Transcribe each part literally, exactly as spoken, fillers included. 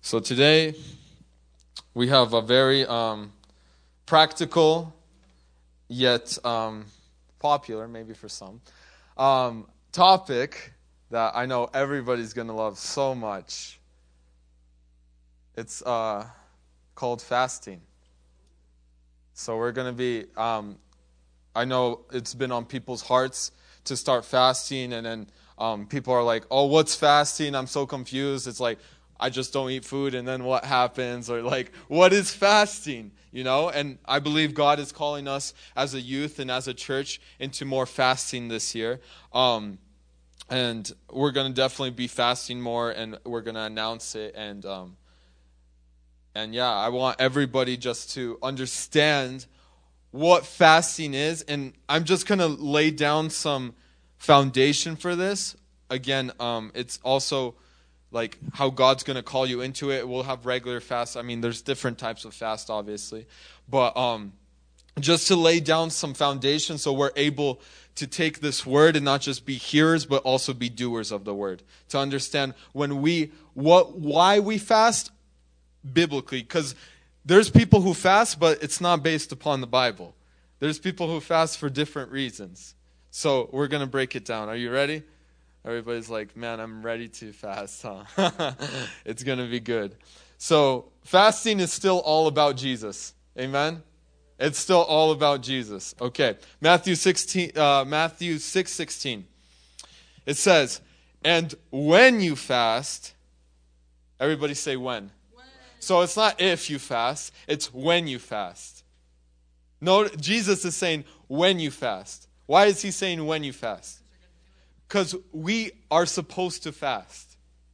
So today we have a very um, practical yet um, popular, maybe for some, um, topic that I know everybody's going to love so much. It's uh, called fasting. So we're going to be, um, I know it's been on people's hearts to start fasting, and then um, people are like, oh, what's fasting? I'm so confused. It's like, I just don't eat food, and then what happens? Or like, what is fasting? You know, and I believe God is calling us as a youth and as a church into more fasting this year. Um, and we're going to definitely be fasting more, and we're going to announce it. And, um, and yeah, I want everybody just to understand what fasting is. And I'm just going to lay down some foundation for this. Again, um, it's also like how God's going to call you into it. We'll have regular fasts. I mean, there's different types of fast, obviously. But um, just to lay down some foundation so we're able to take this word and not just be hearers, but also be doers of the word. To understand when we, what, why we fast biblically. Because there's people who fast, but it's not based upon the Bible. There's people who fast for different reasons. So we're going to break it down. Are you ready? Everybody's like, man, I'm ready to fast, huh? It's going to be good. So fasting is still all about Jesus. Amen? It's still all about Jesus. Okay. Matthew sixteen, uh, Matthew six sixteen. It says, and when you fast, everybody say when. when. So it's not if you fast, it's when you fast. No, Jesus is saying when you fast. Why is he saying when you fast? Because we are supposed to fast.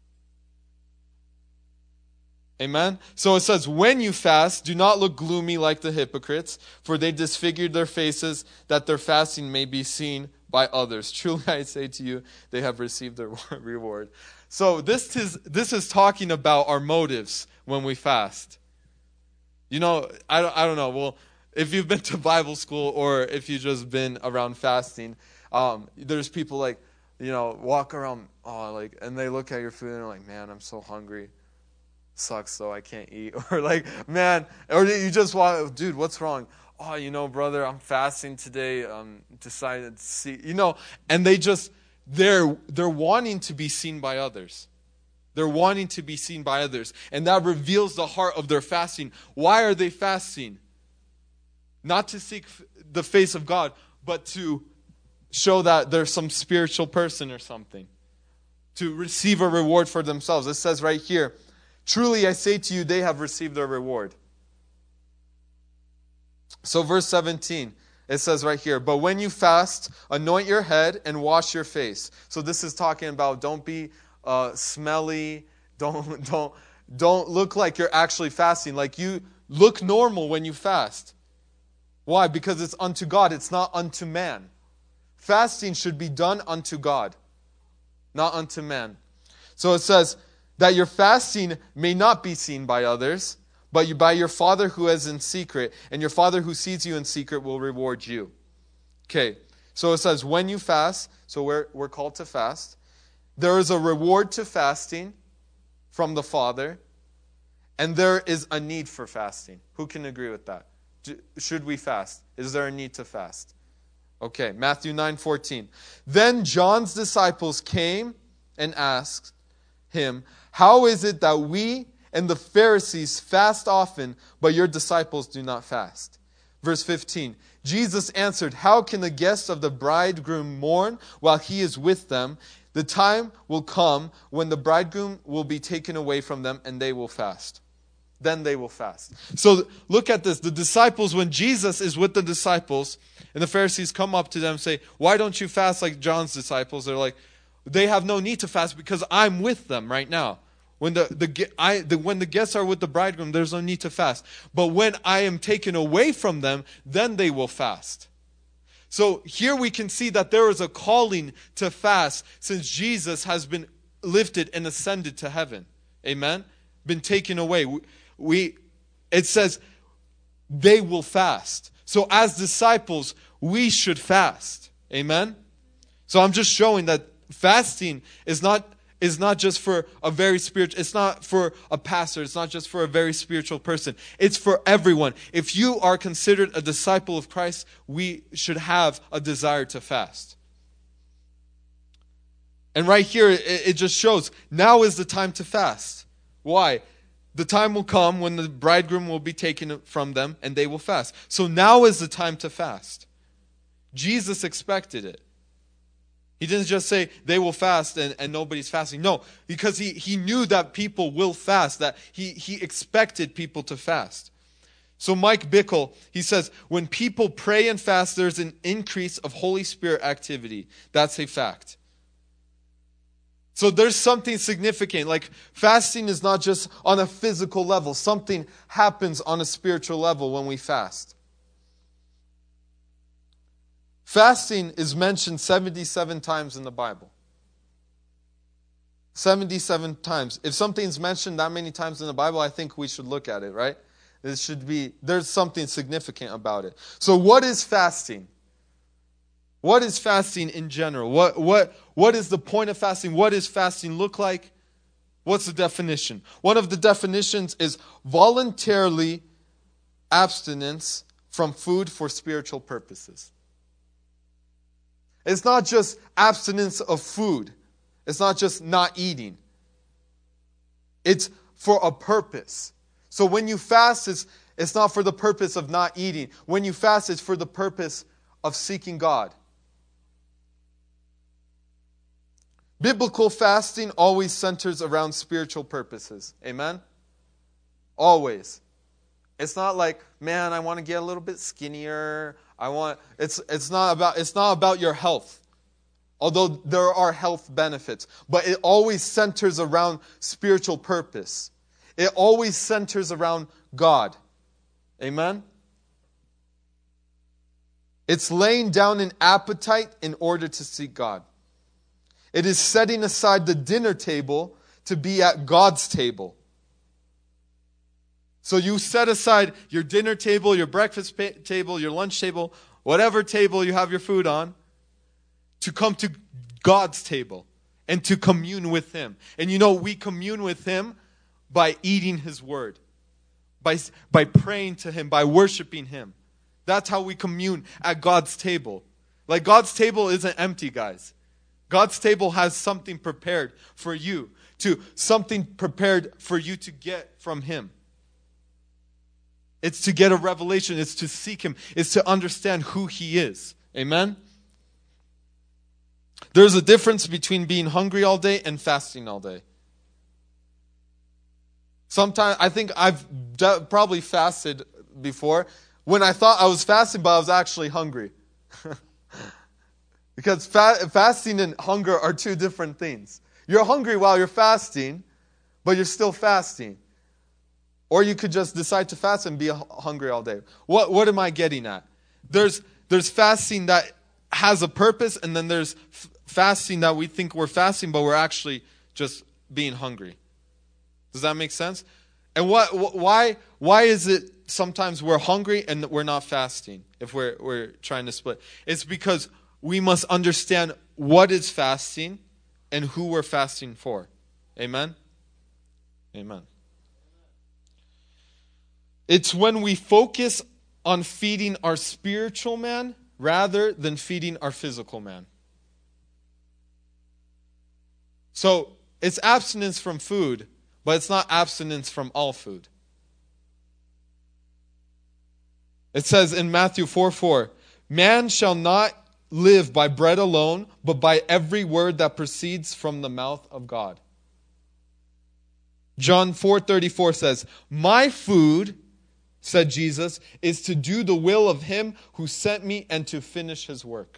Amen? So it says, when you fast, do not look gloomy like the hypocrites, for they disfigured their faces, that their fasting may be seen by others. Truly I say to you, they have received their reward. So this is this is talking about our motives when we fast. You know, I don't, I don't know. Well, if you've been to Bible school or if you've just been around fasting, um, there's people like, you know, walk around, oh, like, and they look at your food and they're like, man, I'm so hungry. Sucks though, I can't eat. Or like, man, or you just walk, dude, what's wrong? Oh, you know, brother, I'm fasting today. Um, decided to see, you know, and they just, they're they're wanting to be seen by others. They're wanting to be seen by others, and that reveals the heart of their fasting. Why are they fasting? Not to seek the face of God, but to show that there's some spiritual person or something. To receive a reward for themselves. It says right here, truly I say to you, they have received their reward. So verse seventeen, it says right here, but when you fast, anoint your head and wash your face. So this is talking about don't be uh, smelly, don't, don't, don't look like you're actually fasting. Like you look normal when you fast. Why? Because it's unto God, it's not unto man. Fasting should be done unto God, not unto man. So it says that your fasting may not be seen by others, but you, by your Father who is in secret, and your Father who sees you in secret will reward you. Okay, so it says when you fast, so we're, we're called to fast. There is a reward to fasting from the Father, and there is a need for fasting. Who can agree with that? Should we fast? Is there a need to fast? Okay, Matthew nine fourteen. Then John's disciples came and asked him, how is it that we and the Pharisees fast often, but your disciples do not fast? Verse fifteen. Jesus answered, how can the guests of the bridegroom mourn while he is with them? The time will come when the bridegroom will be taken away from them and they will fast. Then they will fast. So look at this. The disciples, when Jesus is with the disciples, and the Pharisees come up to them and say, why don't you fast like John's disciples? They're like, they have no need to fast because I'm with them right now. When the, the, I, the, when the guests are with the bridegroom, there's no need to fast. But when I am taken away from them, then they will fast. So here we can see that there is a calling to fast since Jesus has been lifted and ascended to heaven. Amen? Been taken away. We, we it says they will fast. So as disciples, we should fast. Amen? So I'm just showing that fasting is not is not just for a very spiritual, it's not for a pastor, it's not just for a very spiritual person. It's for everyone. If you are considered a disciple of Christ, we should have a desire to fast. And right here, it, it just shows, now is the time to fast. Why? The time will come when the bridegroom will be taken from them and they will fast. So now is the time to fast. Jesus expected it. He didn't just say they will fast and, and nobody's fasting. No, because he, he knew that people will fast, that he, he expected people to fast. So Mike Bickle, he says, when people pray and fast, there's an increase of Holy Spirit activity. That's a fact. So there's something significant. Like fasting is not just on a physical level. Something happens on a spiritual level when we fast. Fasting is mentioned seventy-seven times in the Bible. seventy-seven times. If something's mentioned that many times in the Bible, I think we should look at it, right? It should be, there's something significant about it. So what is fasting? What is fasting in general? What, what, what is the point of fasting? What does fasting look like? What's the definition? One of the definitions is voluntarily abstinence from food for spiritual purposes. It's not just abstinence of food. It's not just not eating. It's for a purpose. So when you fast, it's, it's not for the purpose of not eating. When you fast, it's for the purpose of seeking God. Biblical fasting always centers around spiritual purposes. Amen? Always. It's not like, man, I want to get a little bit skinnier. I want it's it's not about it's not about your health. Although there are health benefits, but it always centers around spiritual purpose. It always centers around God. Amen? It's laying down an appetite in order to seek God. It is setting aside the dinner table to be at God's table. So you set aside your dinner table, your breakfast pa- table, your lunch table, whatever table you have your food on, to come to God's table and to commune with Him. And you know, we commune with Him by eating His Word, by, by praying to Him, by worshiping Him. That's how we commune at God's table. Like God's table isn't empty, guys. God's table has something prepared for you, to something prepared for you to get from Him. It's to get a revelation. It's to seek Him. It's to understand who He is. Amen? There's a difference between being hungry all day and fasting all day. Sometimes, I think I've d- probably fasted before when I thought I was fasting, but I was actually hungry. Because fa- fasting and hunger are two different things. You're hungry while you're fasting, but you're still fasting. Or you could just decide to fast and be hungry all day. What what am I getting at? There's there's fasting that has a purpose, and then there's f- fasting that we think we're fasting, but we're actually just being hungry. Does that make sense? And what wh- why why is it sometimes we're hungry and we're not fasting if we're we're trying to split? It's because we must understand what is fasting and who we're fasting for. Amen? Amen. It's when we focus on feeding our spiritual man rather than feeding our physical man. So, it's abstinence from food, but it's not abstinence from all food. It says in Matthew four four, man shall not live by bread alone, but by every word that proceeds from the mouth of God. John four thirty-four says, my food, said Jesus, is to do the will of Him who sent me and to finish His work.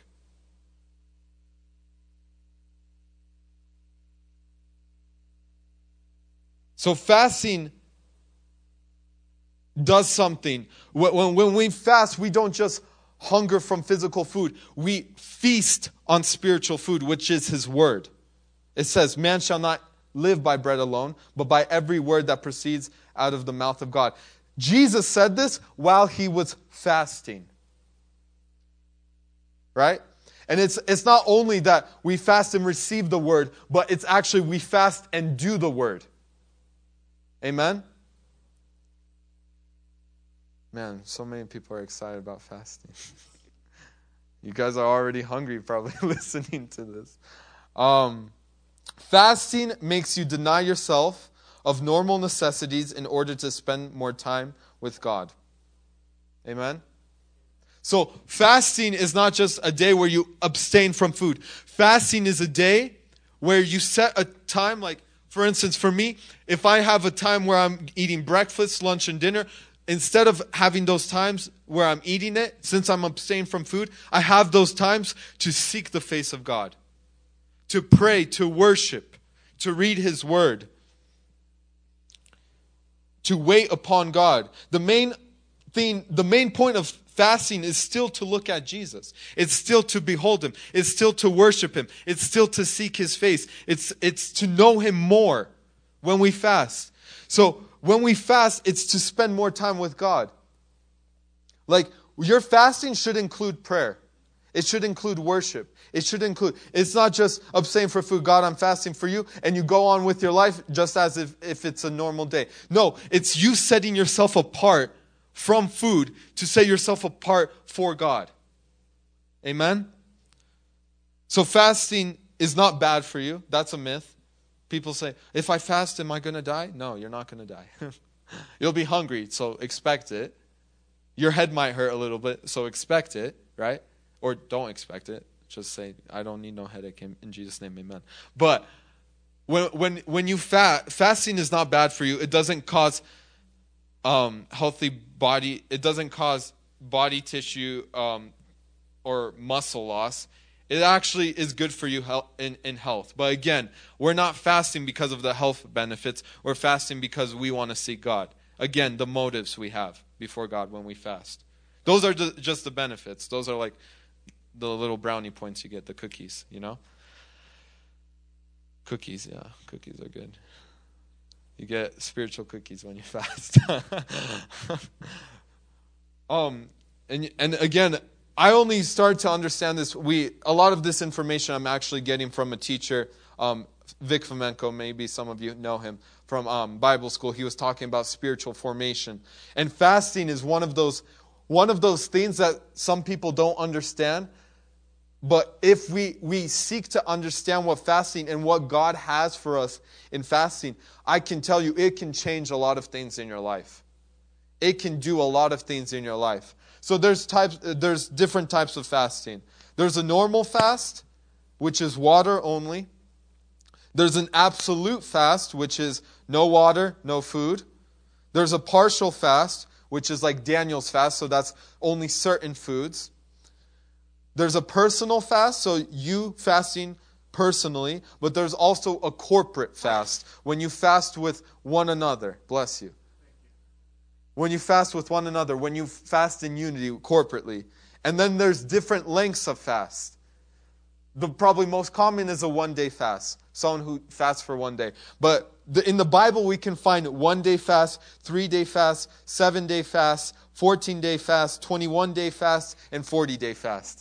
So fasting does something. When, when we fast, we don't just hunger from physical food. We feast on spiritual food, which is His Word. It says, man shall not live by bread alone, but by every word that proceeds out of the mouth of God. Jesus said this while He was fasting. Right? And it's it's not only that we fast and receive the word, but it's actually we fast and do the word. Amen? Man, so many people are excited about fasting. You guys are already hungry probably listening to this. Um, fasting makes you deny yourself of normal necessities in order to spend more time with God. Amen? So fasting is not just a day where you abstain from food. Fasting is a day where you set a time, like for instance for me, if I have a time where I'm eating breakfast, lunch, and dinner, instead of having those times where I'm eating it, since I'm abstaining from food, I have those times to seek the face of God, to pray, to worship, to read His Word, to wait upon God. The main thing, the main point of fasting is still to look at Jesus. It's still to behold Him. It's still to worship Him. It's still to seek His face. It's, it's to know Him more when we fast. So when we fast, it's to spend more time with God. Like, your fasting should include prayer. It should include worship. It should include, it's not just abstain for food, God, I'm fasting for you, and you go on with your life just as if, if it's a normal day. No, it's you setting yourself apart from food to set yourself apart for God. Amen? So fasting is not bad for you. That's a myth. People say, if I fast, am I going to die? No, you're not going to die. You'll be hungry, so expect it. Your head might hurt a little bit, so expect it, right? Or don't expect it. Just say, I don't need no headache. In, in Jesus' name, amen. But when when when you fast, fasting is not bad for you. It doesn't cause um, healthy body. It doesn't cause body tissue um, or muscle loss. It actually is good for you in, in health. But again, we're not fasting because of the health benefits. We're fasting because we want to seek God. Again, the motives we have before God when we fast. Those are just the benefits. Those are like the little brownie points you get, the cookies, you know? Cookies, yeah. Cookies are good. You get spiritual cookies when you fast. um, and and again, I only started to understand this. We a lot of this information I'm actually getting from a teacher, um, Vic Fomenko. Maybe some of you know him from um, Bible school. He was talking about spiritual formation, and fasting is one of those one of those things that some people don't understand. But if we, we seek to understand what fasting and what God has for us in fasting, I can tell you it can change a lot of things in your life. It can do a lot of things in your life. So there's types, there's different types of fasting. There's a normal fast, which is water only. There's an absolute fast, which is no water, no food. There's a partial fast, which is like Daniel's fast, so that's only certain foods. There's a personal fast, so you fasting personally, but there's also a corporate fast, when you fast with one another. Bless you. When you fast with one another, when you fast in unity corporately. And then there's different lengths of fast. The probably most common is a one-day fast, someone who fasts for one day. But the, in the Bible, we can find one-day fast, three-day fast, seven-day fast, fourteen-day fast, twenty-one-day fast, and forty-day fast.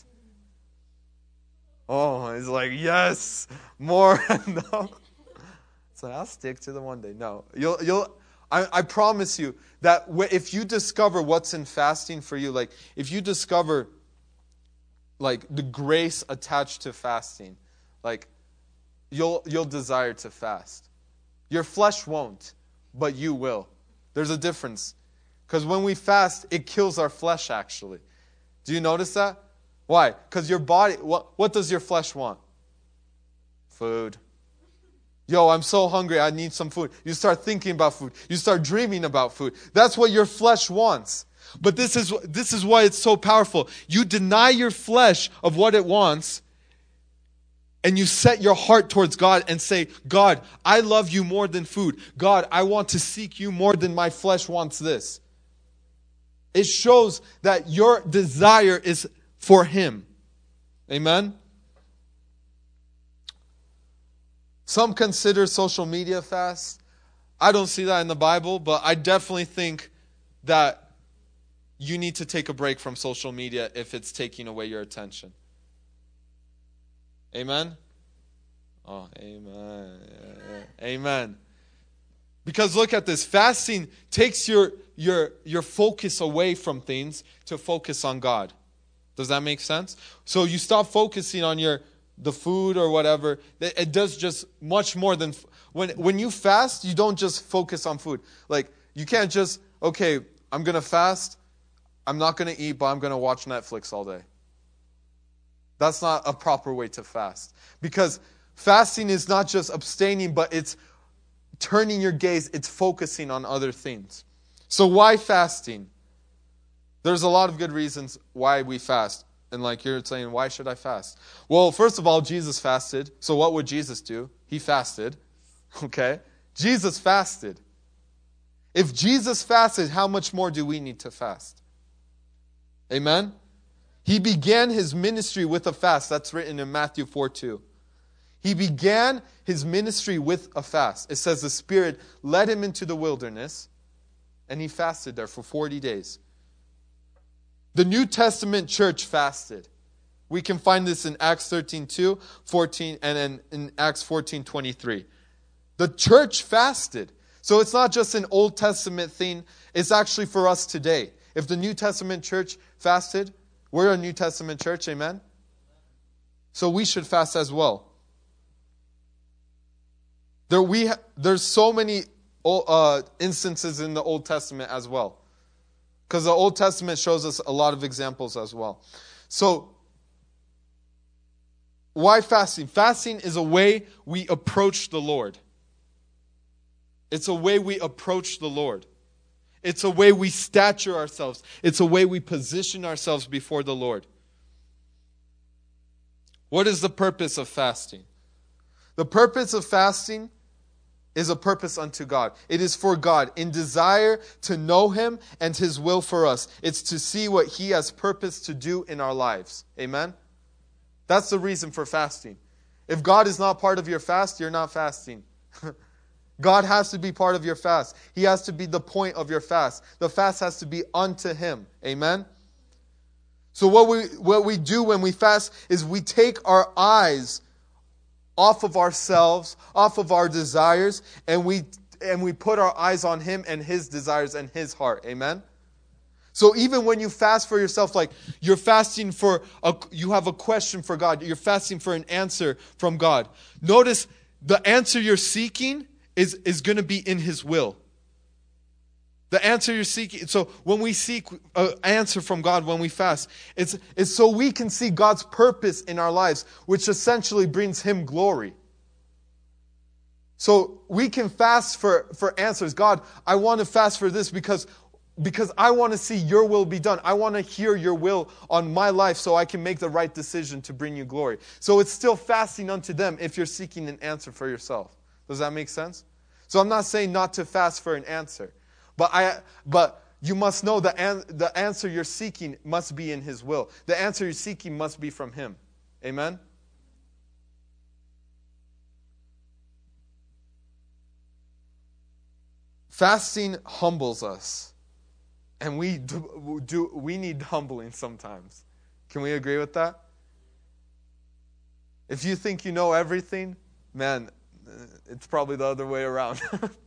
Oh, it's like, yes, more. No. So I'll stick to the one day. No, you'll, you'll, I, I promise you that if you discover what's in fasting for you, like if you discover like the grace attached to fasting, like you'll, you'll desire to fast. Your flesh won't, but you will. There's a difference. Because when we fast, it kills our flesh actually. Do you notice that? Why? Because your body, what, what does your flesh want? Food. Yo, I'm so hungry, I need some food. You start thinking about food. You start dreaming about food. That's what your flesh wants. But this is, this is why it's so powerful. You deny your flesh of what it wants, and you set your heart towards God and say, God, I love you more than food. God, I want to seek you more than my flesh wants this. It shows that your desire is for Him. Amen? Some consider social media fast. I don't see that in the Bible, but I definitely think that you need to take a break from social media if it's taking away your attention. Amen? Oh, amen. Amen. Because look at this. Fasting takes your, your, your focus away from things to focus on God. Does that make sense? So you stop focusing on your the food or whatever. It does just much more than... When, when you fast, you don't just focus on food. Like, you can't just, okay, I'm going to fast. I'm not going to eat, but I'm going to watch Netflix all day. That's not a proper way to fast. Because fasting is not just abstaining, but it's turning your gaze. It's focusing on other things. So why fasting? There's a lot of good reasons why we fast. And like you're saying, why should I fast? Well, first of all, Jesus fasted. So what would Jesus do? He fasted. Okay? Jesus fasted. If Jesus fasted, how much more do we need to fast? Amen? He began his ministry with a fast. That's written in Matthew four two. He began his ministry with a fast. It says the Spirit led him into the wilderness, and he fasted there for forty days. The New Testament church fasted. We can find this in Acts thirteen two, fourteen, and then in Acts fourteen twenty-three. The church fasted. So it's not just an Old Testament thing. It's actually for us today. If the New Testament church fasted, we're a New Testament church, amen? So we should fast as well. There we ha- There's so many uh, instances in the Old Testament as well. Because the Old Testament shows us a lot of examples as well. So, why fasting? Fasting is a way we approach the Lord. It's a way we approach the Lord. It's a way we stature ourselves. It's a way we position ourselves before the Lord. What is the purpose of fasting? The purpose of fasting is a purpose unto God. It is for God, in desire to know Him and His will for us. It's to see what He has purpose to do in our lives. Amen? That's the reason for fasting. If God is not part of your fast, you're not fasting. God has to be part of your fast. He has to be the point of your fast. The fast has to be unto Him. Amen? So what we what we do when we fast is we take our eyes off of ourselves, off of our desires, and we and we put our eyes on Him and His desires and His heart. Amen? So even when you fast for yourself, like you're fasting for, a, you have a question for God. You're fasting for an answer from God. Notice the answer you're seeking is, is going to be in His will. The answer you're seeking. So when we seek an answer from God, when we fast, it's, it's so we can see God's purpose in our lives, which essentially brings Him glory. So we can fast for, for answers. God, I want to fast for this because, because I want to see your will be done. I want to hear your will on my life so I can make the right decision to bring you glory. So it's still fasting unto them if you're seeking an answer for yourself. Does that make sense? So I'm not saying not to fast for an answer. But I, but you must know the an, the answer you're seeking must be in His will. The answer you're seeking must be from Him. Amen? Fasting humbles us. And we do, do we need humbling sometimes. Can we agree with that? If you think you know everything, man, it's probably the other way around.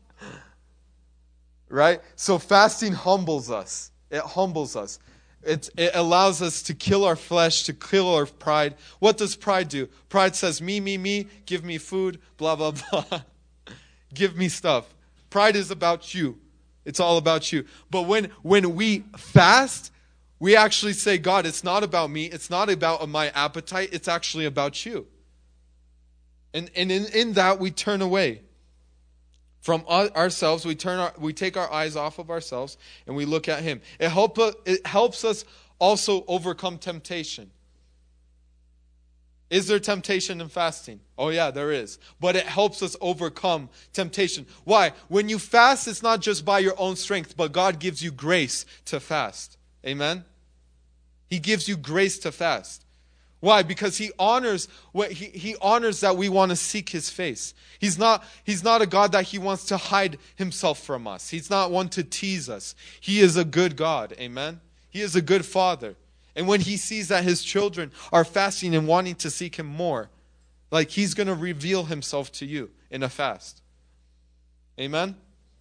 Right? So fasting humbles us. It humbles us. It, it allows us to kill our flesh, to kill our pride. What does pride do? Pride says, me, me, me, give me food, blah, blah, blah. Give me stuff. Pride is about you. It's all about you. But when, when we fast, we actually say, God, it's not about me. It's not about my appetite. It's actually about you. And, and in, in that, we turn away from ourselves. We turn our, we take our eyes off of ourselves and we look at Him. It, help, it helps us also overcome temptation. Is there temptation in fasting? Oh yeah, there is. But it helps us overcome temptation. Why? When you fast, it's not just by your own strength, but God gives you grace to fast. Amen? He gives you grace to fast. Why? Because He honors what he, he honors that we want to seek His face. He's not, he's not a God that He wants to hide Himself from us. He's not one to tease us. He is a good God. Amen? He is a good Father. And when He sees that His children are fasting and wanting to seek Him more, Like he's going to reveal himself to you in a fast. Amen?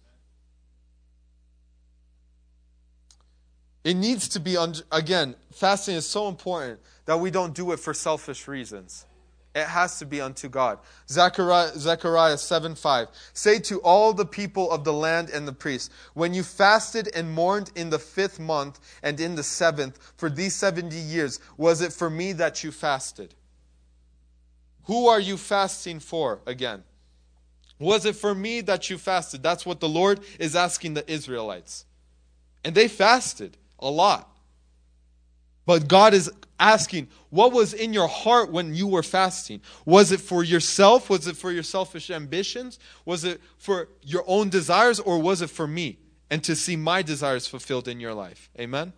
It needs to be, again, fasting is so important that we don't do it for selfish reasons. It has to be unto God. Zechariah, Zechariah seven five. Say to all the people of the land and the priests, when you fasted and mourned in the fifth month and in the seventh for these seventy years, was it for me that you fasted? Who are you fasting for again? Was it for me that you fasted? That's what the Lord is asking the Israelites. And they fasted a lot. But God is asking, what was in your heart when you were fasting? Was it for yourself? Was it for your selfish ambitions? Was it for your own desires? Or was it for me? And to see my desires fulfilled in your life. Amen?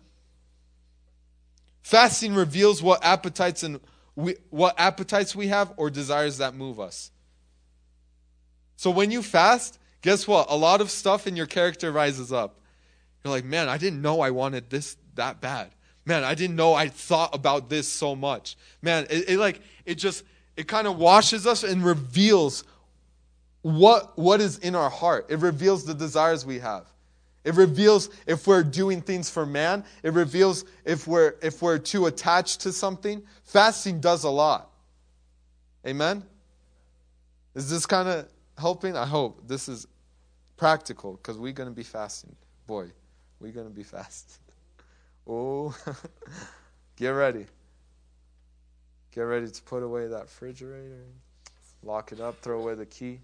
Fasting reveals what appetites and we, what appetites we have or desires that move us. So when you fast, guess what? A lot of stuff in your character rises up. You're like, man, I didn't know I wanted this that bad. Man, I didn't know I thought about this so much. Man, it, it like it just it kind of washes us and reveals what what is in our heart. It reveals the desires we have. It reveals if we're doing things for man. It reveals if we're if we're too attached to something. Fasting does a lot. Amen? Is this kind of helping? I hope this is practical because we're going to be fasting. Boy, we're going to be fasting. Oh, get ready. Get ready to put away that refrigerator. Lock it up. Throw away the key.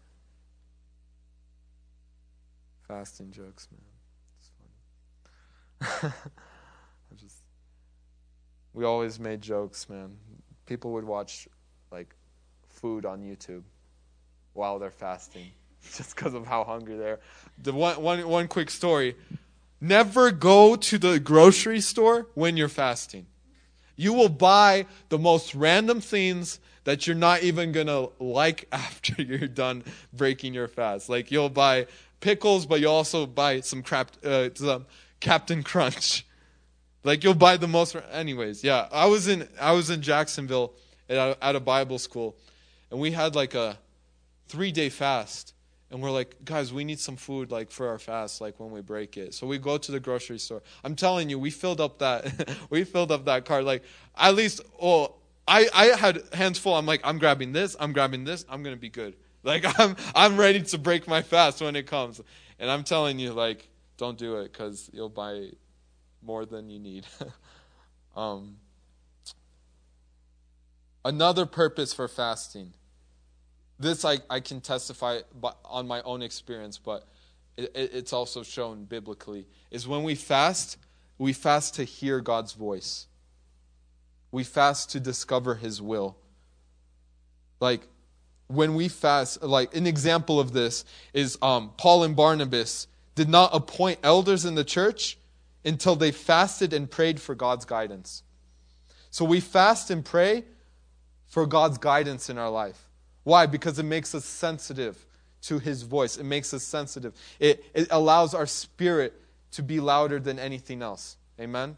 Fasting jokes, man. It's funny. I just, we always made jokes, man. People would watch like food on YouTube while they're fasting, just because of how hungry they are. The one, one, one quick story. Never go to the grocery store when you're fasting. You will buy the most random things that you're not even going to like after you're done breaking your fast. Like you'll buy pickles, but you'll also buy some crap, uh, some Captain Crunch. Like you'll buy the most. Anyways, yeah, I was in I was in Jacksonville at a, at a Bible school, and we had like a three day fast. And we're like, guys, we need some food like for our fast, like when we break it. So we go to the grocery store. I'm telling you, we filled up that we filled up that cart. Like at least, oh, I, I had hands full. I'm like, I'm grabbing this, I'm grabbing this, I'm gonna be good. Like I'm I'm ready to break my fast when it comes. And I'm telling you, like, don't do it because you'll buy more than you need. um, another purpose for fasting. This I, I can testify on my own experience, but it, it's also shown biblically, is when we fast, we fast to hear God's voice. We fast to discover His will. Like, when we fast, like, an example of this is um, Paul and Barnabas did not appoint elders in the church until they fasted and prayed for God's guidance. So we fast and pray for God's guidance in our life. Why? Because it makes us sensitive to His voice. It makes us sensitive. It, it allows our spirit to be louder than anything else. Amen?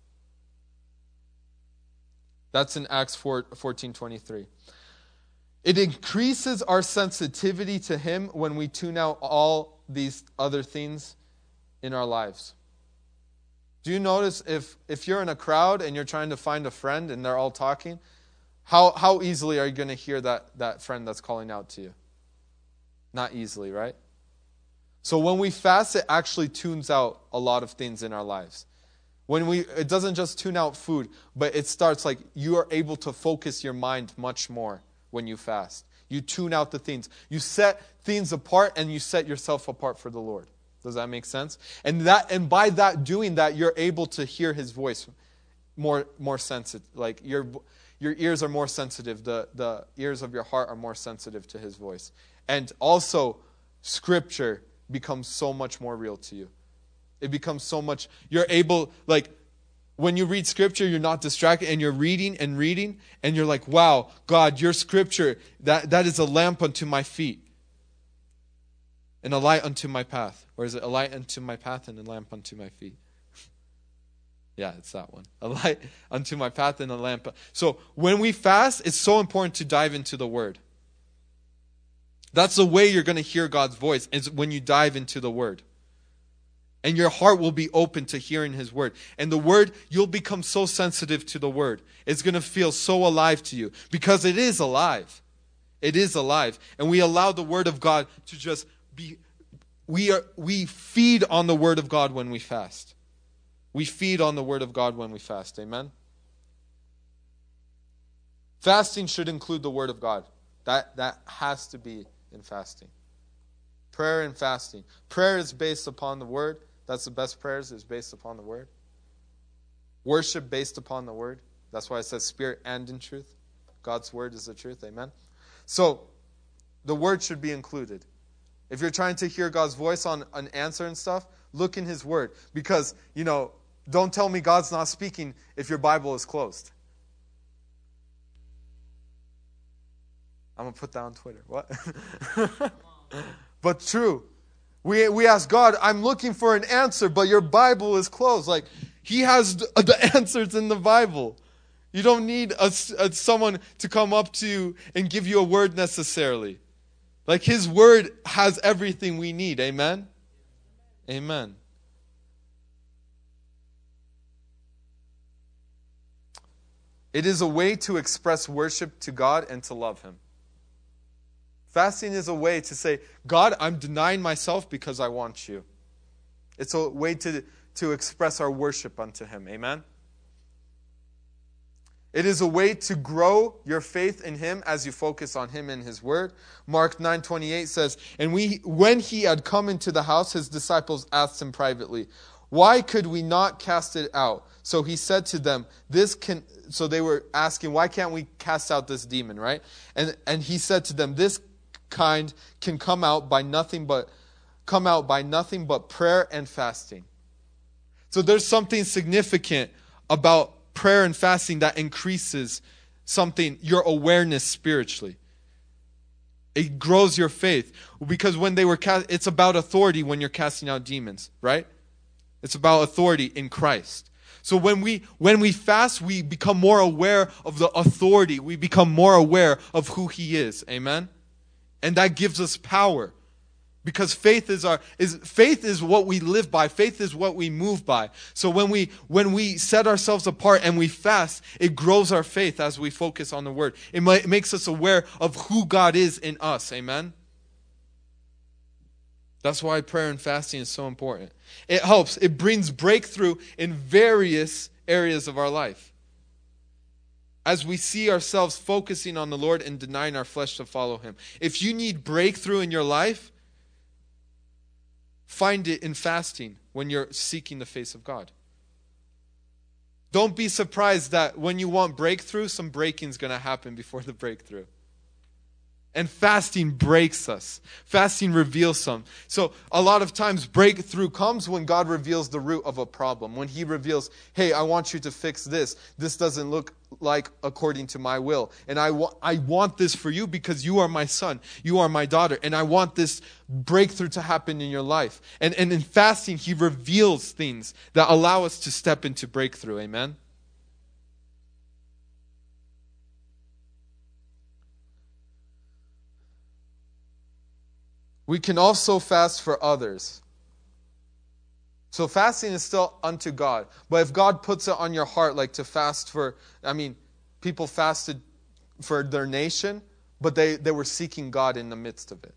That's in Acts fourteen twenty-three. It increases our sensitivity to Him when we tune out all these other things in our lives. Do you notice if, if you're in a crowd and you're trying to find a friend and they're all talking, How how easily are you going to hear that, that friend that's calling out to you? Not easily, right? So when we fast, it actually tunes out a lot of things in our lives. When we, it doesn't just tune out food, but it starts like you are able to focus your mind much more when you fast. You tune out the things. You set things apart and you set yourself apart for the Lord. Does that make sense? And that and by that doing that, you're able to hear His voice more more sensitive. Like your Your ears are more sensitive. The, the ears of your heart are more sensitive to His voice. And also, Scripture becomes so much more real to you. It becomes so much, you're able, like, when you read Scripture, you're not distracted, and you're reading and reading, and you're like, wow, God, your Scripture, that, that is a lamp unto my feet, and a light unto my path. Or is it a light unto my path and a lamp unto my feet? Yeah, it's that one. A light unto my path and a lamp. So when we fast, it's so important to dive into the Word. That's the way you're going to hear God's voice, is when you dive into the Word. And your heart will be open to hearing His Word. And the Word, you'll become so sensitive to the Word. It's going to feel so alive to you. Because it is alive. It is alive. And we allow the Word of God to just be... We are we feed on the Word of God when we fast. We feed on the Word of God when we fast. Amen? Fasting should include the Word of God. That, that has to be in fasting. Prayer and fasting. Prayer is based upon the Word. That's the best prayers, is based upon the Word. Worship based upon the Word. That's why it says spirit and in truth. God's Word is the truth. Amen? So, the Word should be included. If you're trying to hear God's voice on an answer and stuff, look in His Word. Because, you know, don't tell me God's not speaking if your Bible is closed. I'm going to put that on Twitter. What? But true. We we ask God, I'm looking for an answer, but your Bible is closed. Like, He has the answers in the Bible. You don't need a, a, someone to come up to you and give you a word necessarily. Like, His Word has everything we need. Amen? Amen. It is a way to express worship to God and to love Him. Fasting is a way to say, God, I'm denying myself because I want you. It's a way to, to express our worship unto Him. Amen? It is a way to grow your faith in Him as you focus on Him and His Word. Mark nine twenty-eight says, And we, when He had come into the house, His disciples asked Him privately, Why could we not cast it out? So He said to them, This can... So they were asking, why can't we cast out this demon, right? And and He said to them, This kind can come out by nothing but come out by nothing but prayer and fasting. So there's something significant about prayer and fasting that increases something, your awareness spiritually. It grows your faith. Because when they were cast, it's about authority when you're casting out demons, right? It's about authority in Christ. So when we when we fast, we become more aware of the authority. We become more aware of who He is. Amen? And that gives us power. Because faith is our is faith is what we live by. Faith is what we move by. So when we when we set ourselves apart and we fast, it grows our faith as we focus on the Word. It, might, it makes us aware of who God is in us. Amen? That's why prayer and fasting is so important. It helps. It brings breakthrough in various areas of our life. As we see ourselves focusing on the Lord and denying our flesh to follow Him. If you need breakthrough in your life, find it in fasting when you're seeking the face of God. Don't be surprised that when you want breakthrough, some breaking is going to happen before the breakthrough. And fasting breaks us. Fasting reveals some. So a lot of times breakthrough comes when God reveals the root of a problem. When He reveals, hey, I want you to fix this. This doesn't look like according to my will. And I, wa- I want this for you because you are my son. You are my daughter. And I want this breakthrough to happen in your life. And, and in fasting, He reveals things that allow us to step into breakthrough. Amen? We can also fast for others. So fasting is still unto God. But if God puts it on your heart, like to fast for, I mean, people fasted for their nation, but they, they were seeking God in the midst of it.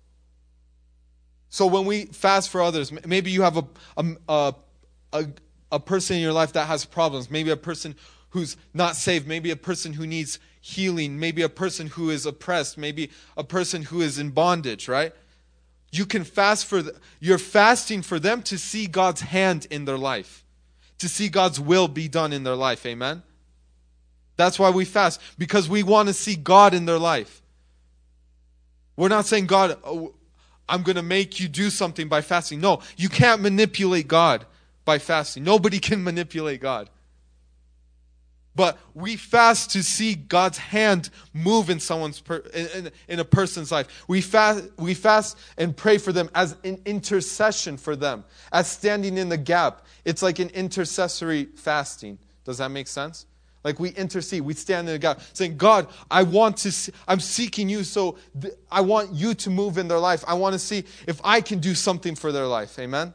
So when we fast for others, maybe you have a, a, a, a person in your life that has problems. Maybe a person who's not saved. Maybe a person who needs healing. Maybe a person who is oppressed. Maybe a person who is in bondage, right? You can fast for, the, you're fasting for them to see God's hand in their life. To see God's will be done in their life. Amen? That's why we fast. Because we want to see God in their life. We're not saying, God, oh, I'm going to make you do something by fasting. No, you can't manipulate God by fasting. Nobody can manipulate God. But we fast to see God's hand move in someone's per, in, in, in a person's life. We fast we fast and pray for them as an intercession for them, as standing in the gap. It's like an intercessory fasting. Does that make sense? Like we intercede, we stand in the gap, saying, God, I want to see, I'm seeking you, so th- I want you to move in their life. I want to see if I can do something for their life. Amen?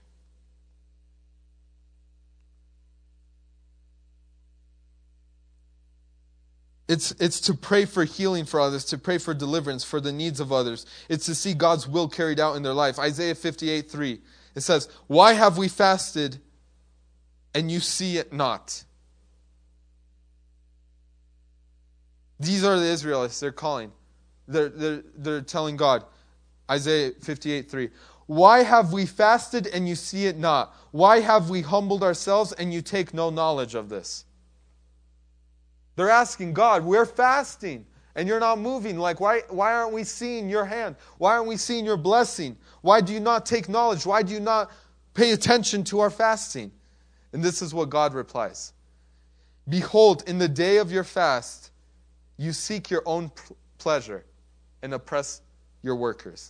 It's, it's to pray for healing for others, to pray for deliverance, for the needs of others. It's to see God's will carried out in their life. Isaiah fifty-eight three, it says, why have we fasted and you see it not? These are the Israelites they're calling. They're, they're, they're telling God, Isaiah fifty-eight three, why have we fasted and you see it not? Why have we humbled ourselves and you take no knowledge of this? They're asking God, we're fasting and you're not moving. Like, why, why aren't we seeing your hand? Why aren't we seeing your blessing? Why do you not take knowledge? Why do you not pay attention to our fasting? And this is what God replies. Behold, in the day of your fast, you seek your own pleasure and oppress your workers.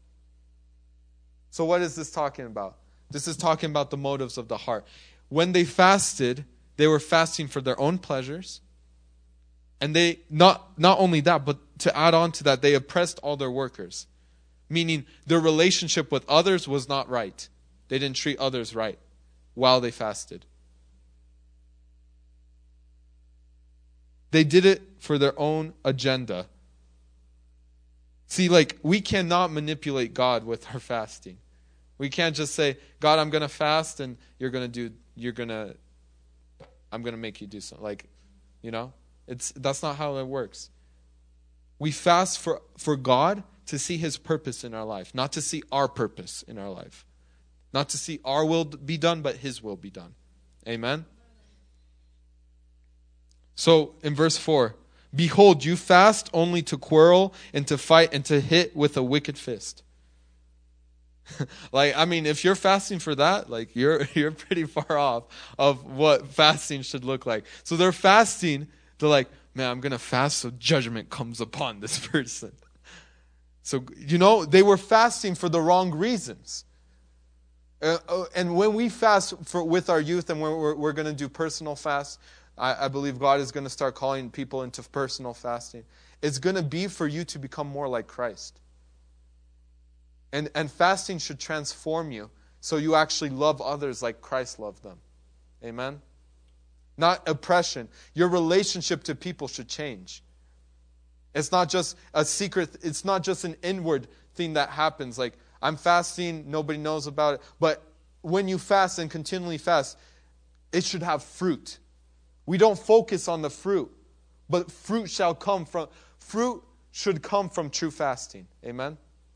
So what is this talking about? This is talking about the motives of the heart. When they fasted, they were fasting for their own pleasures. And they, not, not only that, but to add on to that, they oppressed all their workers. Meaning their relationship with others was not right. They didn't treat others right while they fasted. They did it for their own agenda. See, like, we cannot manipulate God with our fasting. We can't just say, God, I'm going to fast and you're going to do, you're going to, I'm going to make you do something. Like, you know, it's, that's not how it works. We fast for, for God to see his purpose in our life, not to see our purpose in our life. Not to see our will be done, but his will be done. Amen? So, in verse four, behold, you fast only to quarrel and to fight and to hit with a wicked fist. Like, I mean, if you're fasting for that, like, you're you're pretty far off of what fasting should look like. So they're fasting, they're like, man, I'm going to fast so judgment comes upon this person. So, you know, they were fasting for the wrong reasons. Uh, and when we fast for, with our youth, and we're, we're, we're going to do personal fasts, I, I believe God is going to start calling people into personal fasting. It's going to be for you to become more like Christ. And, and fasting should transform you so you actually love others like Christ loved them. Amen? Not oppression. Your relationship to people should change. It's not just a secret, it's not just an inward thing that happens. Like, I'm fasting, nobody knows about it. But when you fast and continually fast, it should have fruit. We don't focus on the fruit, but fruit shall come from, fruit should come from true fasting. Amen?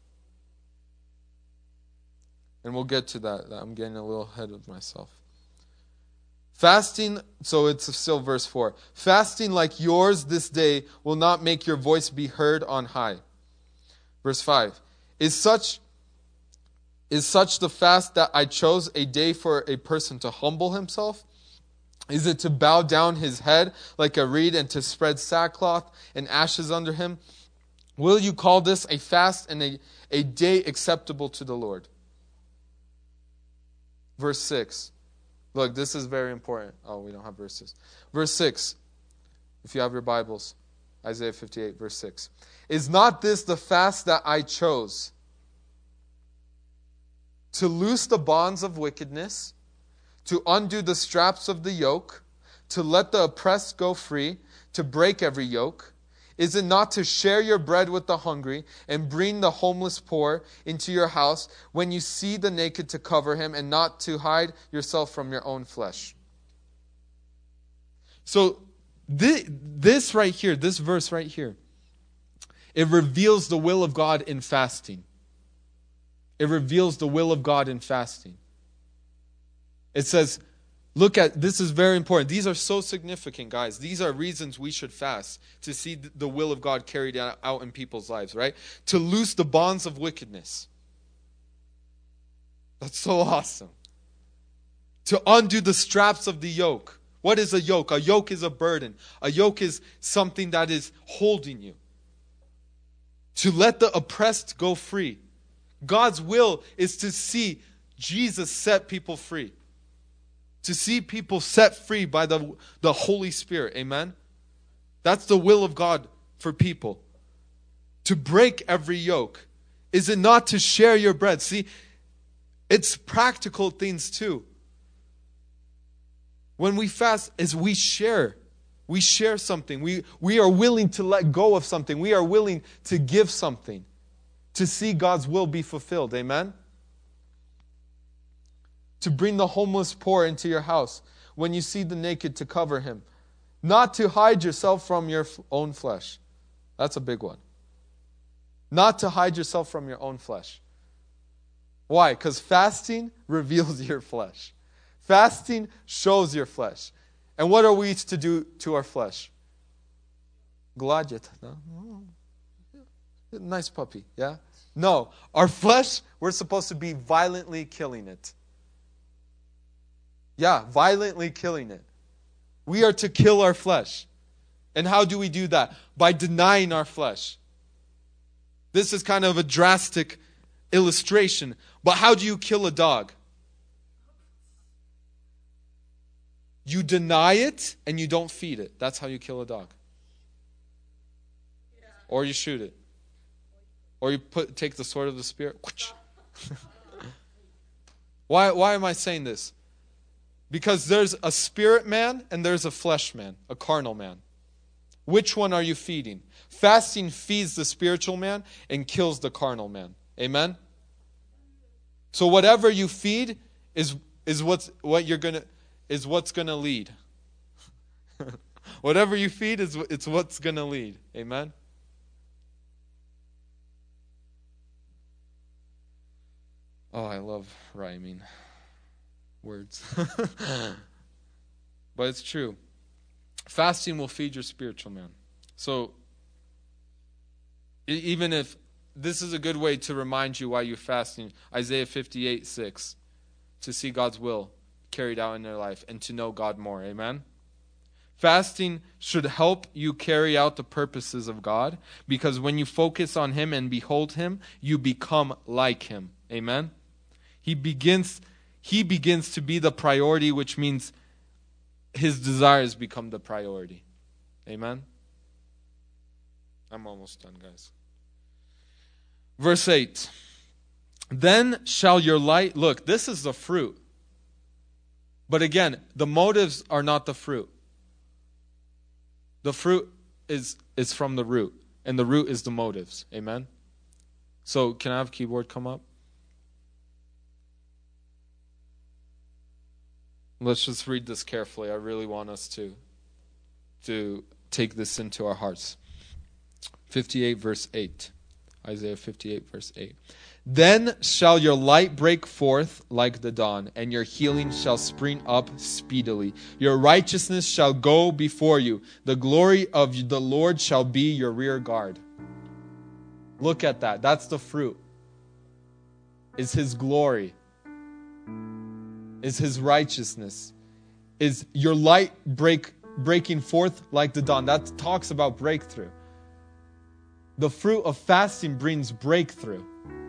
And we'll get to that. I'm getting a little ahead of myself. Fasting, so it's still verse four. Fasting like yours this day will not make your voice be heard on high. Verse five. Is such, is such the fast that I chose a day for a person to humble himself? Is it to bow down his head like a reed and to spread sackcloth and ashes under him? Will you call this a fast and a, a day acceptable to the Lord? Verse six. Look, this is very important. Oh, we don't have verses. Verse six, if you have your Bibles, Isaiah fifty-eight, verse six. Is not this the fast that I chose? To loose the bonds of wickedness, to undo the straps of the yoke, to let the oppressed go free, to break every yoke? Is it not to share your bread with the hungry and bring the homeless poor into your house when you see the naked to cover him and not to hide yourself from your own flesh? So this, this right here, this verse right here, it reveals the will of God in fasting. It reveals the will of God in fasting. It says, look at, this is very important. These are so significant, guys. These are reasons we should fast, to see the will of God carried out in people's lives, right? To loose the bonds of wickedness. That's so awesome. To undo the straps of the yoke. What is a yoke? A yoke is a burden. A yoke is something that is holding you. To let the oppressed go free. God's will is to see Jesus set people free. To see people set free by the, the Holy Spirit. Amen? That's the will of God for people. To break every yoke. Is it not to share your bread? See, it's practical things too. When we fast, is we share. We share something. We, we are willing to let go of something. We are willing to give something. To see God's will be fulfilled. Amen? To bring the homeless poor into your house. When you see the naked, to cover him. Not to hide yourself from your own flesh. That's a big one. Not to hide yourself from your own flesh. Why? Because fasting reveals your flesh. Fasting shows your flesh. And what are we to do to our flesh? Gladjet. No? Nice puppy, yeah? No. Our flesh, we're supposed to be violently killing it. Yeah, violently killing it. We are to kill our flesh. And how do we do that? By denying our flesh. This is kind of a drastic illustration. But how do you kill a dog? You deny it and you don't feed it. That's how you kill a dog. Yeah. Or you shoot it. Or you put take the sword of the Spirit. why, why am I saying this? Because there's a spirit man and there's a flesh man, a carnal man. Which one are you feeding? Fasting feeds the spiritual man and kills the carnal man. Amen? So whatever you feed is is what's what you're gonna is what's gonna lead. Whatever you feed is it's what's gonna lead. Amen. Oh, I love rhyming words. But it's true. Fasting will feed your spiritual man. So even if this is a good way to remind you why you're fasting, Isaiah fifty-eight six, to see God's will carried out in their life and to know God more. Amen? Fasting should help you carry out the purposes of God, because when you focus on Him and behold Him, you become like Him. Amen? He begins, he begins to be the priority, which means His desires become the priority. Amen? I'm almost done, guys. Verse eight. Then shall your light... Look, this is the fruit. But again, the motives are not the fruit. The fruit is, is from the root. And the root is the motives. Amen? So, can I have keyboard come up? Let's just read this carefully. I really want us to, to take this into our hearts. fifty-eight verse eight. Isaiah fifty-eight verse eight. Then shall your light break forth like the dawn, and your healing shall spring up speedily. Your righteousness shall go before you. The glory of the Lord shall be your rear guard. Look at that. That's the fruit. Is His glory. Is His righteousness. Is your light break breaking forth like the dawn. That talks about breakthrough. The fruit of fasting brings breakthrough.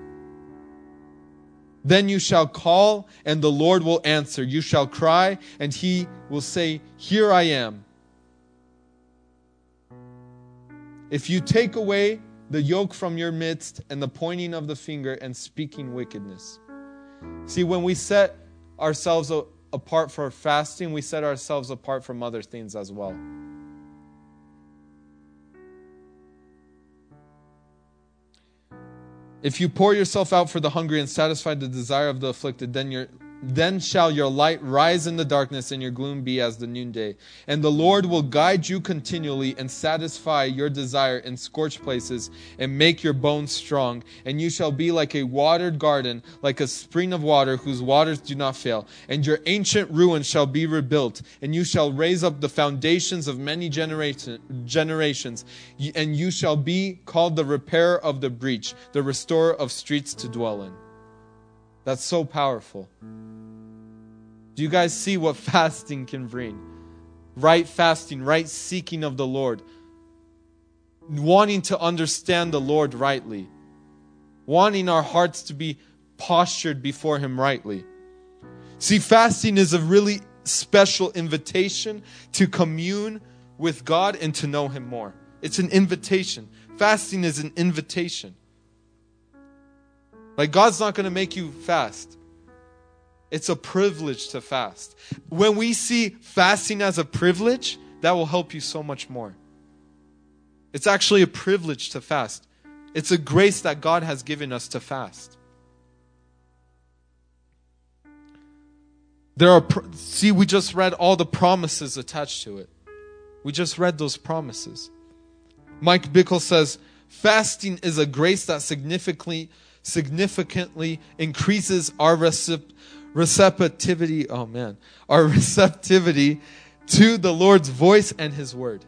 Then you shall call, and the Lord will answer. You shall cry, and He will say, here I am. If you take away the yoke from your midst, and the pointing of the finger, and speaking wickedness. See, when we set ourselves apart for fasting, we set ourselves apart from other things as well. If you pour yourself out for the hungry and satisfy the desire of the afflicted, then your then shall your light rise in the darkness, and your gloom be as the noonday. And the Lord will guide you continually and satisfy your desire in scorched places and make your bones strong. And you shall be like a watered garden, like a spring of water whose waters do not fail. And your ancient ruins shall be rebuilt, and you shall raise up the foundations of many generation, generations. And you shall be called the repairer of the breach, the restorer of streets to dwell in. That's so powerful. Do you guys see what fasting can bring? right fasting, right seeking of the Lord, wanting to understand the Lord rightly, wanting our hearts to be postured before Him rightly. See, fasting is a really special invitation to commune with God and to know Him more. It's an invitation. Fasting is an invitation. Like, God's not going to make you fast. It's a privilege to fast. When we see fasting as a privilege, that will help you so much more. It's actually a privilege to fast. It's a grace that God has given us to fast. There are, see, we just read all the promises attached to it. We just read those promises. Mike Bickle says, fasting is a grace that significantly, significantly increases our recip- receptivity, oh man, our receptivity to the Lord's voice and His word.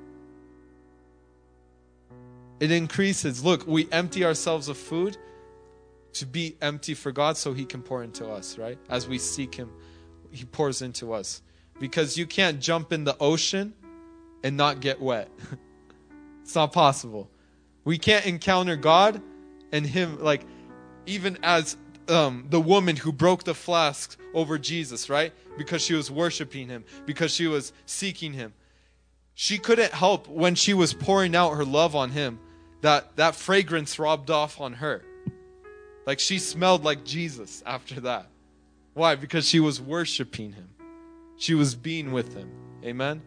It increases. Look, we empty ourselves of food to be empty for God so He can pour into us, right? As we seek Him, He pours into us. Because you can't jump in the ocean and not get wet. It's not possible. We can't encounter God and Him, like, even as um, the woman who broke the flask over Jesus, right? Because she was worshiping Him, because she was seeking Him. She couldn't help when she was pouring out her love on Him, that that fragrance rubbed off on her. Like, she smelled like Jesus after that. Why? Because she was worshiping Him. She was being with Him. Amen?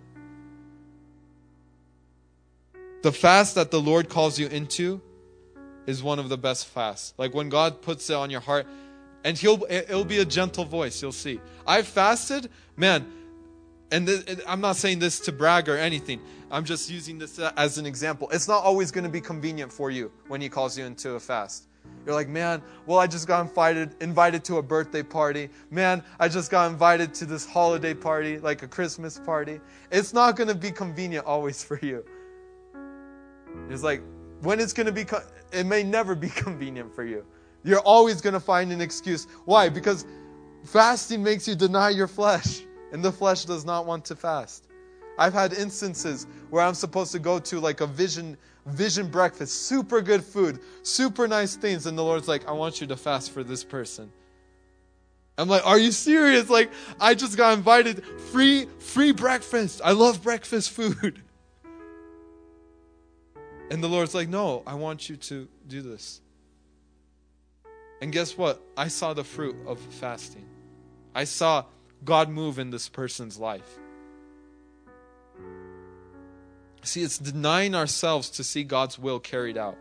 The fast that the Lord calls you into is one of the best fasts. Like, when God puts it on your heart, and he'll it'll be a gentle voice, you'll see. I've fasted, man, and, th- and I'm not saying this to brag or anything. I'm just using this as an example. It's not always going to be convenient for you when He calls you into a fast. You're like, man, well, I just got invited invited to a birthday party. Man, I just got invited to this holiday party, like a Christmas party. It's not going to be convenient always for you. It's like, when it's going to be, co- it may never be convenient for you. You're always going to find an excuse. Why? Because fasting makes you deny your flesh, and the flesh does not want to fast. I've had instances where I'm supposed to go to like a vision vision breakfast, super good food, super nice things, and the Lord's like, I want you to fast for this person. I'm like, are you serious? Like, I just got invited, free free breakfast. I love breakfast food. And the Lord's like, no, I want you to do this. And guess what? I saw the fruit of fasting. I saw God move in this person's life. See, it's denying ourselves to see God's will carried out.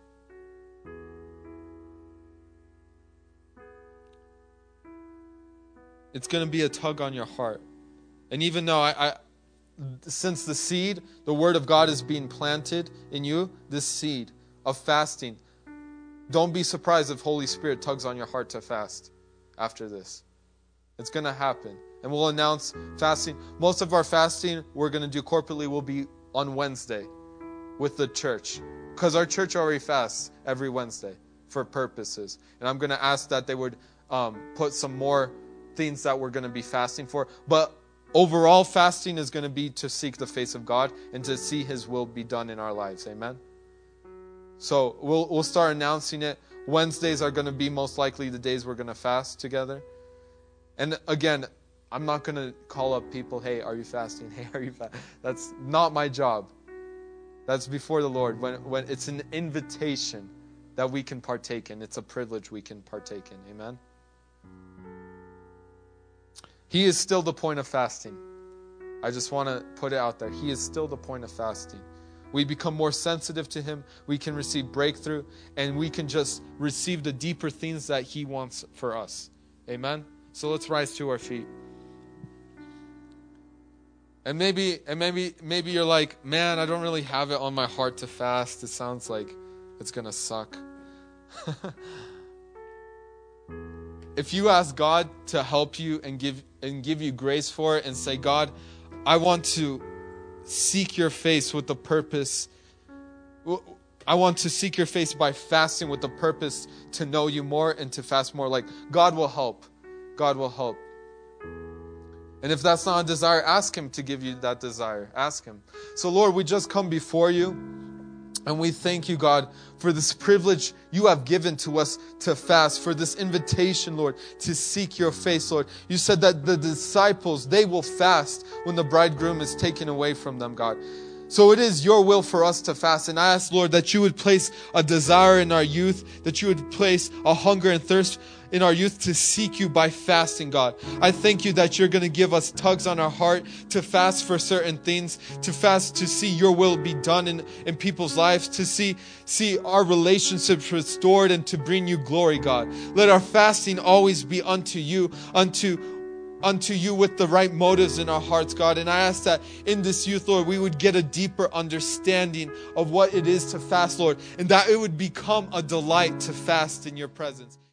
It's going to be a tug on your heart. And even though I, I since the seed, the word of God is being planted in you, this seed of fasting, don't be surprised if Holy Spirit tugs on your heart to fast after this. It's going to happen. And we'll announce fasting. Most of our fasting we're going to do corporately will be on Wednesday with the church. Because our church already fasts every Wednesday for purposes. And I'm going to ask that they would um, put some more things that we're going to be fasting for. But overall, fasting is going to be to seek the face of God and to see His will be done in our lives. Amen? So we'll we'll start announcing it. Wednesdays are going to be most likely the days we're going to fast together. And again, I'm not going to call up people, hey, are you fasting? Hey, are you fasting? That's not my job. That's before the Lord. When when it's an invitation that we can partake in. It's a privilege we can partake in. Amen? He is still the point of fasting. I just want to put it out there. He is still the point of fasting. We become more sensitive to Him. We can receive breakthrough. And we can just receive the deeper things that He wants for us. Amen? So let's rise to our feet. And maybe and maybe, maybe you're like, man, I don't really have it on my heart to fast. It sounds like it's going to suck. If you ask God to help you and give and give you grace for it and say, God, I want to seek your face with the purpose. I want to seek your face by fasting with the purpose to know you more and to fast more. Like, God will help. God will help. And if that's not a desire, ask Him to give you that desire. Ask Him. So Lord, we just come before you. And we thank you, God, for this privilege you have given to us to fast, for this invitation, Lord, to seek your face, Lord. You said that the disciples, they will fast when the bridegroom is taken away from them, God. So it is your will for us to fast. And I ask, Lord, that you would place a desire in our youth, that you would place a hunger and thirst in our youth to seek you by fasting, God. I thank you that you're going to give us tugs on our heart to fast for certain things, to fast to see your will be done in, in people's lives, to see, see our relationships restored and to bring you glory, God. Let our fasting always be unto you, unto unto you with the right motives in our hearts, God. And I ask that in this youth, Lord, we would get a deeper understanding of what it is to fast, Lord, and that it would become a delight to fast in your presence.